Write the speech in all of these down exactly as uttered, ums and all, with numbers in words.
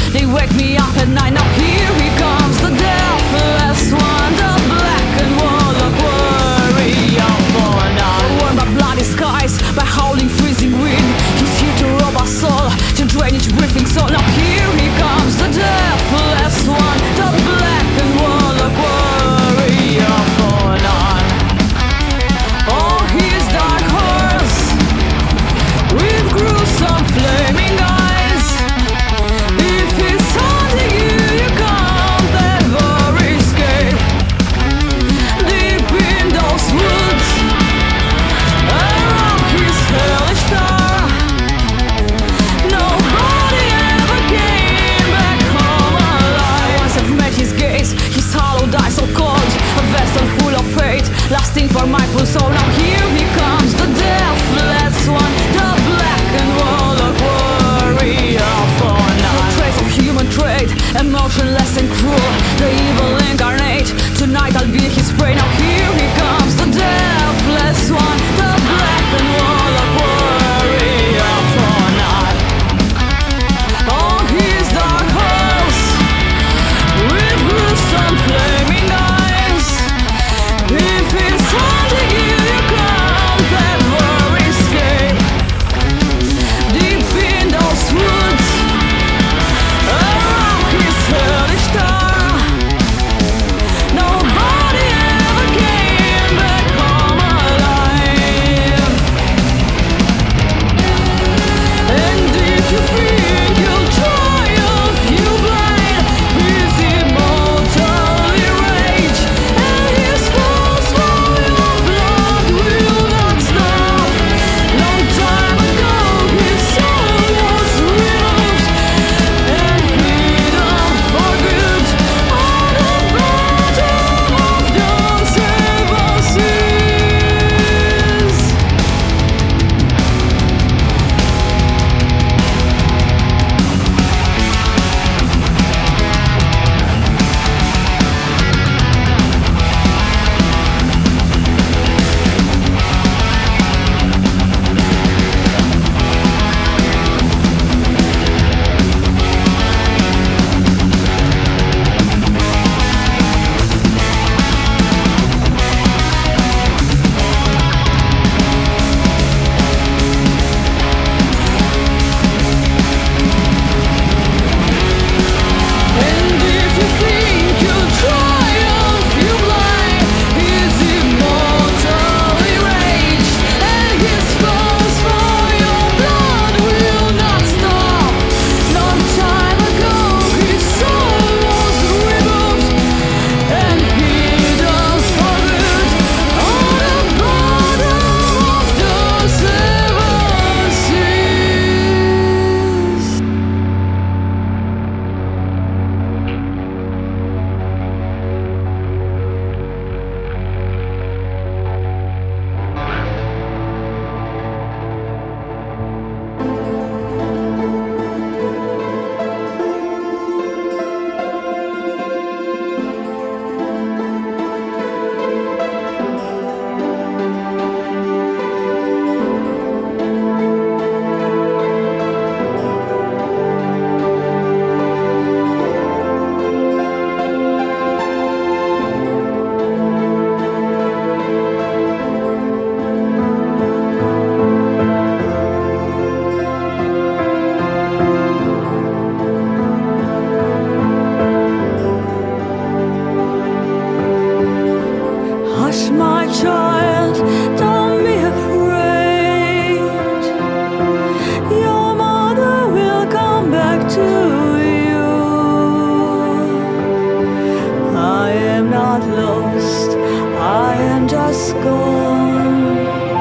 They wake me up at night. Now here he comes, the deathless one, the black and warlock warrior for now. Warmed by bloody skies, by howling freezing wind. He's here to rob our soul, to drain each breathing soul. Now here he comes, the deathless one, the black and warlock warrior for none. Oh, his dark horse with gruesome flaming eyes. If he's haunting you, you can't ever escape. Deep in those woods, around his hellish tower, nobody ever came back home alive. Once I've met his gaze, his hollowed eyes so cold, a vessel full of fate, lasting for my full soul. Now here he comes, the deathless one, the black and warlock warrior for now. No trace of human trait, emotionless and cruel, the evil incarnate. Tonight I'll be his prey. Now here he comes, the deathless one, the black and warlock warrior for now. Oh, his dark horse with gruesome flaming eyes. If he's haunting you, you can't ever escape. Deep in those woods, around his hellish tower, nobody ever came back home alive. And if you think you'll triumph, you blind, his immortal rage and his false royal blood will not stop. Long time ago his soul was removed and hidden for good on the bottom of the seven seas. And if you think you'll triumph, you blind, his immortal rage and his false royal blood will not stop. Long time ago his soul was removed and hidden for good on the bottom of the seven seas. Hush, my child, don't be afraid. Your mother will come back to you. I am not lost, I am just gone.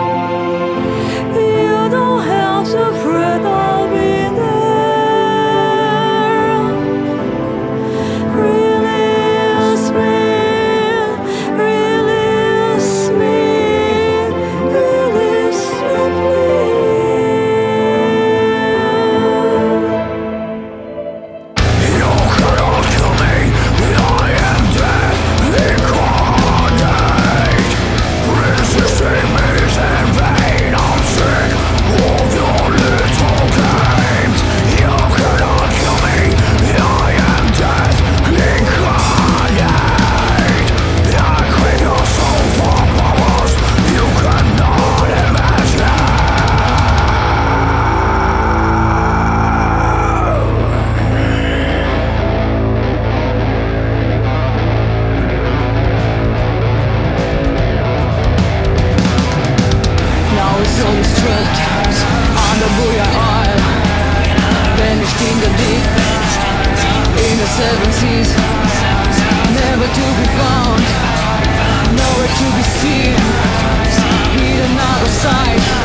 You don't have to fret, I'll be there. Release me, release me, release me, please. seven seas, never to be found, nowhere to be seen, hidden out of sight.